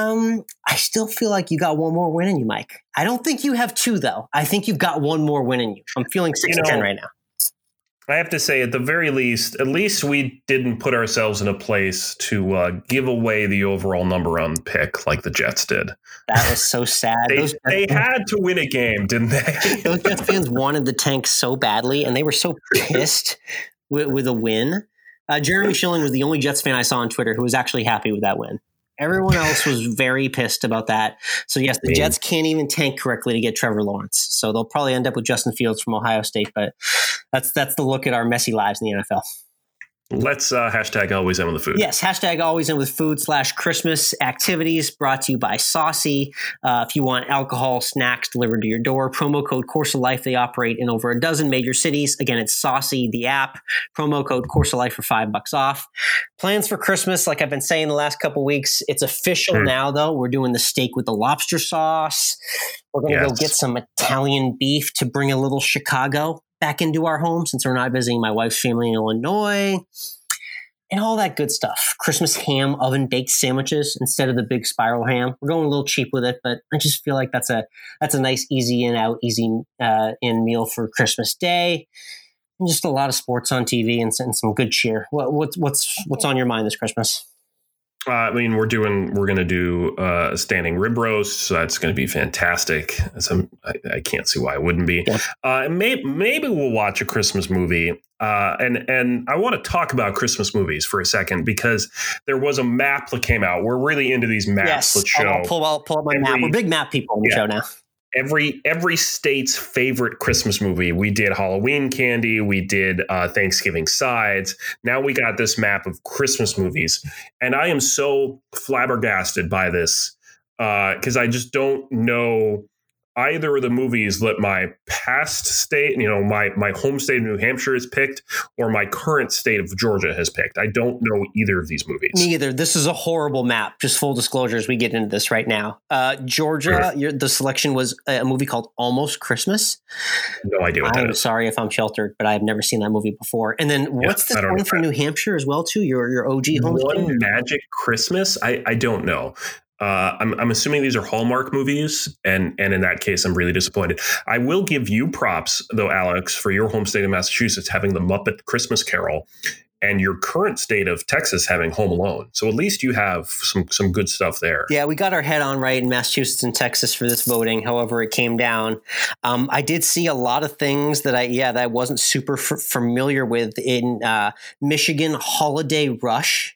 I still feel like you got 1 more win in you, Mike. I don't think you have 2, though. I think you've got 1 more win in you. I'm feeling 6-10 right now. I have to say, at the very least, at least we didn't put ourselves in a place to give away the overall number on pick like the Jets did. That was so sad. They had to win a game, didn't they? Those Jets fans wanted the tank so badly, and they were so pissed with a win. Jeremy Schilling was the only Jets fan I saw on Twitter who was actually happy with that win. Everyone else was very pissed about that. So, yes, the Jets can't even tank correctly to get Trevor Lawrence. So they'll probably end up with Justin Fields from Ohio State. But that's the look at our messy lives in the NFL. Let's hashtag always in with the food. Yes, hashtag always in with food /Christmas activities brought to you by Saucy. If you want alcohol, snacks delivered to your door, promo code Course of Life. They operate in over a dozen major cities. Again, it's Saucy, the app. Promo code Course of Life for $5 off. Plans for Christmas, like I've been saying the last couple of weeks, it's official now, though. We're doing the steak with the lobster sauce. We're going to go get some Italian beef to bring a little Chicago back into our home since we're not visiting my wife's family in Illinois and all that good stuff. Christmas ham, oven baked sandwiches instead of the big spiral ham. We're going a little cheap with it, but I just feel like that's a nice easy in meal for Christmas Day. And just a lot of sports on TV and some good cheer. What's on your mind this Christmas? I mean, we're going to do a standing rib roast, so that's going to be fantastic. I can't see why it wouldn't be. Yeah. Maybe we'll watch a Christmas movie. And I want to talk about Christmas movies for a second because there was a map that came out. We're really into these maps. Yes, let's show. I'll pull up my map. We're big map people on the show now. every state's favorite Christmas movie. We did Halloween Candy. We did Thanksgiving Sides. Now we got this map of Christmas movies. And I am so flabbergasted by this because I just don't know either of the movies that my past state, my home state of New Hampshire has picked or my current state of Georgia has picked. I don't know either of these movies. Me either. This is a horrible map. Just full disclosure as we get into this right now. Georgia, the selection was a movie called Almost Christmas. No idea what that is. I'm sorry if I'm sheltered, but I've never seen that movie before. And then what's this one from New Hampshire as well, too? Your OG home state? One Magic Christmas? I don't know. I'm assuming these are Hallmark movies, and in that case, I'm really disappointed. I will give you props, though, Alex, for your home state of Massachusetts having the Muppet Christmas Carol, and your current state of Texas having Home Alone. So at least you have some good stuff there. Yeah, we got our head on right in Massachusetts and Texas for this voting. However, it came down. I did see a lot of things that I wasn't super familiar with in Michigan. Holiday Rush.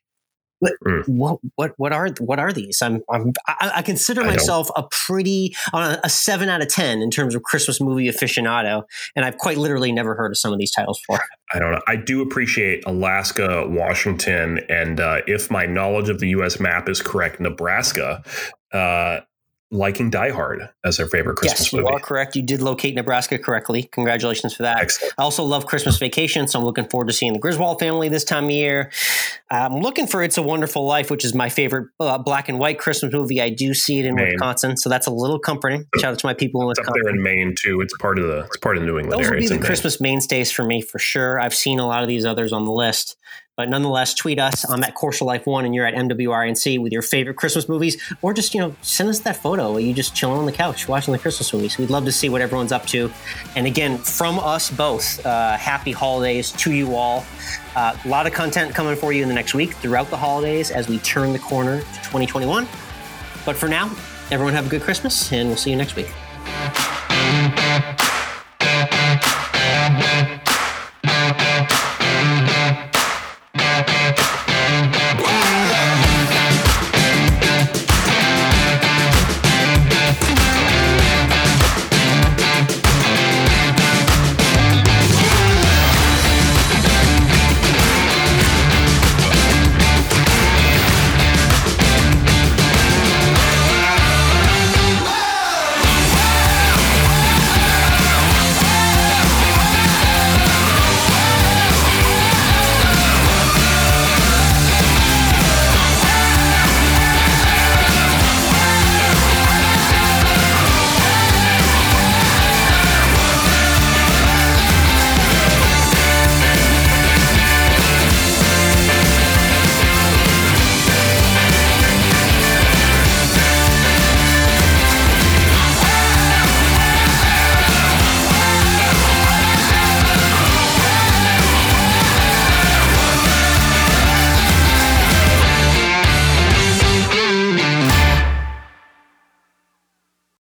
What are these? I consider myself a pretty a 7 out of 10 in terms of Christmas movie aficionado, and I've quite literally never heard of some of these titles before. I don't know. I do appreciate Alaska, Washington, and if my knowledge of the U.S. map is correct, Nebraska. Liking Die Hard as their favorite Christmas movie. Yes, you are correct. You did locate Nebraska correctly. Congratulations for that. Excellent. I also love Christmas Vacation, so I'm looking forward to seeing the Griswold family this time of year. I'm looking for It's a Wonderful Life, which is my favorite black and white Christmas movie. I do see it in Wisconsin, so that's a little comforting. Shout out to my people in Wisconsin. It's up there in Maine too. It's part of the New England area. Those would be the Christmas mainstays for me for sure. I've seen a lot of these others on the list. But nonetheless, tweet us. I'm at Corsa Life 1 and you're at MWRNC with your favorite Christmas movies. Or just, send us that photo of you just chilling on the couch watching the Christmas movies. We'd love to see what everyone's up to. And again, from us both, happy holidays to you all. A lot of content coming for you in the next week throughout the holidays as we turn the corner to 2021. But for now, everyone have a good Christmas and we'll see you next week.